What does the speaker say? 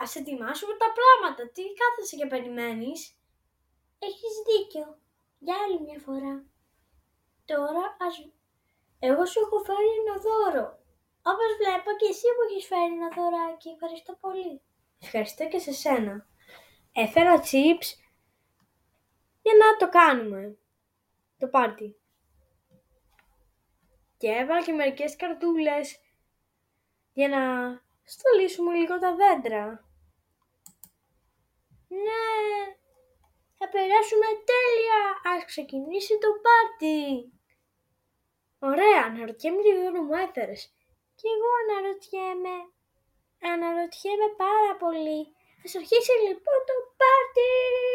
Ας ετοιμάσουμε τα πράγματα. Τι κάθεσαι και περιμένεις? Έχεις δίκιο. Για άλλη μια φορά. Τώρα εγώ σου έχω φέρει ένα δώρο. Όπως βλέπω και εσύ μου έχεις φέρει ένα δωράκι. Ευχαριστώ πολύ. Ευχαριστώ και σε σένα. Έφερα chips για να το κάνουμε. Το πάρτι. Και έβαλα και μερικές καρτούλες για να στολίσουμε λίγο τα δέντρα. Ναι, θα περάσουμε τέλεια. Ας ξεκινήσει το πάρτι. Ωραία, αναρωτιέμαι τι δώρο μου έφερες. Κι εγώ αναρωτιέμαι πάρα πολύ. Ας αρχίσει λοιπόν το πάρτι.